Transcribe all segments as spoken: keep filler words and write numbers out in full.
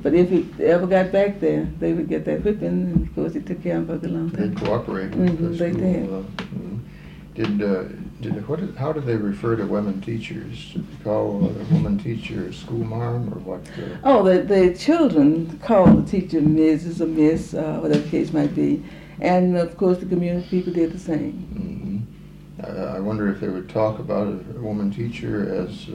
But if it ever got back there, they would get that whipping, and of course it took care of them for a long time. They cooperated with Mm-hmm, the they school. did. Uh, mm. Did, uh, did, what, did- how do they refer to women teachers? Did they call a woman teacher a school marm, or what? uh, Oh, the, the children call the teacher Missus or Miss, uh, whatever the case might be. And of course the community people did the same. mhm. Uh, I wonder if they would talk about a woman teacher as,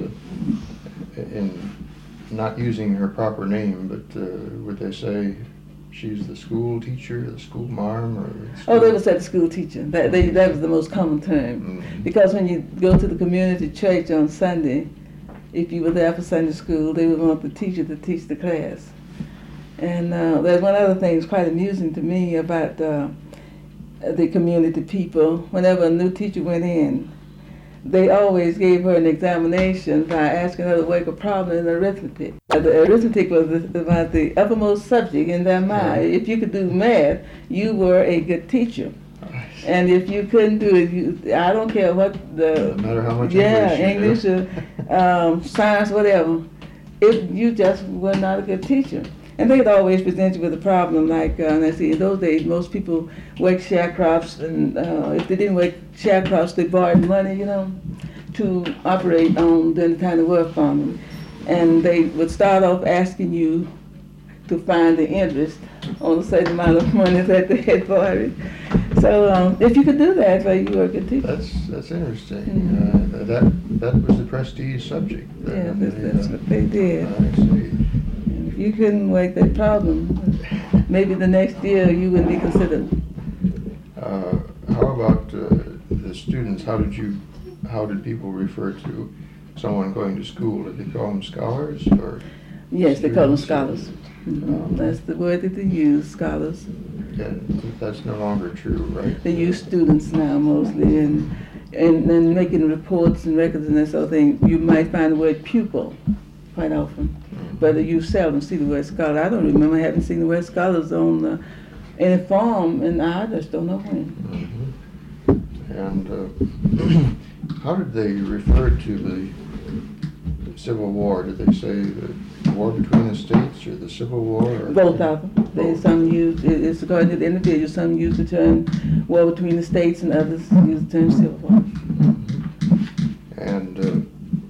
uh, in not using her proper name, but uh, would they say she's the school teacher, the school marm, or the school? Oh, they would say the school teacher. That, they, that was the most common term. Mhm. Because when you go to the community church on Sunday, if you were there for Sunday school, they would want the teacher to teach the class. And uh, there's one other thing that's quite amusing to me about uh, the community people. Whenever a new teacher went in, they always gave her an examination by asking her to work a problem in arithmetic. Uh, The arithmetic was the, was the uppermost subject in their mind. If you could do math, you were a good teacher. And if you couldn't do it, you, I don't care what the... No matter how much yeah, English you English do. or um, science, whatever, if you just were not a good teacher. And they would always present you with a problem like, uh, let's see, in those days, most people worked sharecrops, and uh, if they didn't work sharecrops, they borrowed money, you know, to operate on during the time they were farming. And they would start off asking you to find the interest on a certain amount of money that they had borrowed. So um, if you could do that, well, you were a good teacher. That's, that's interesting. Mhm. Uh, that, that was the prestige subject. Yeah, that that's, they, that's uh, what they did. I see. If you couldn't work that problem, maybe the next year you wouldn't be considered. Uh, how about uh, the students? How did you, how did people refer to someone going to school? Did they call them scholars, or? Yes, they call them students? scholars. Mhm. That's the word that they use, scholars. Yeah, that's no longer true, right? They use students now mostly, and and then making reports and records and that sort of thing. You might find the word pupil quite often, but you seldom see the word scholar. I don't remember having seen the word scholars on uh, any form, and I just don't know when. Mm-hmm. And uh, how did they refer to the Civil War? Did they say the war between the states or the Civil War? Or Both of them. They, Both. some use, it- it's according to the individual, some use the term war between the states and others use the term civil war. Mm-hmm. And uh,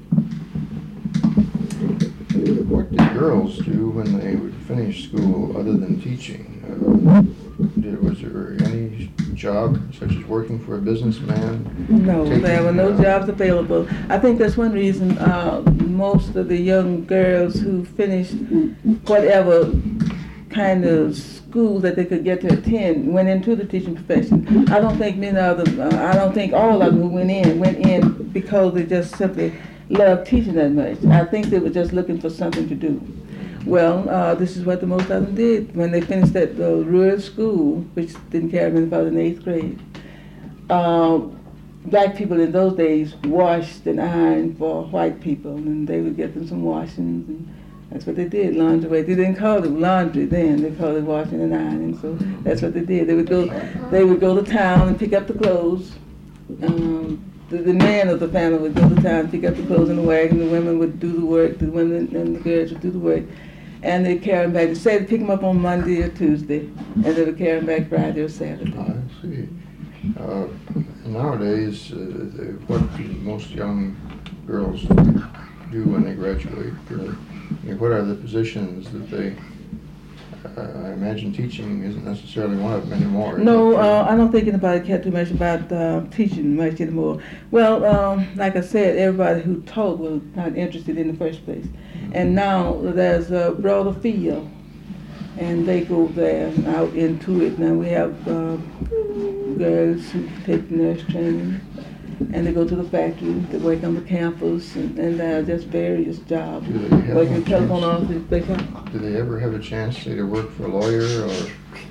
what did girls do when they would finish school other than teaching? Uh, did, was there any job, such as working for a businessman? No, there Taking, were no uh, jobs available. I think that's one reason uh, most of the young girls who finished whatever kind of school that they could get to attend went into the teaching profession. I don't think many of them, uh, I don't think all of them who went in, went in because they just simply loved teaching that much. I think they were just looking for something to do. Well, uh, this is what the most of them did when they finished that uh, rural school, which didn't carry them about in the eighth grade. Uh, black people in those days washed and ironed for white people, and they would get them some washings, and that's what they did, lingerie. They didn't call it laundry then; they called it washing and ironing. So that's what they did. They would go, they would go to town and pick up the clothes. Um, the, the man of the family would go to town and pick up the clothes in the wagon. The women would do the work. The women and the girls would do the work. And they'd carry them back. They said pick them up on Monday or Tuesday, and they would carry them back Friday or Saturday. I see. Uh, nowadays, uh, the, what do most young girls do when they graduate? Uh, I mean, what are the positions that they, uh, I imagine teaching isn't necessarily one of them anymore. is No, it? uh, I don't think anybody cared too much about uh, teaching much anymore. Well, um, like I said, everybody who taught was not interested in the first place. And now there's a broader field, and they go there out into it. Now we have uh, girls who take nurse training, and they go to the factory, they work on the campus, and, and there are just various jobs. Do they have Working a telephone chance? office, they come. Do they ever have a chance, say, to work for a lawyer or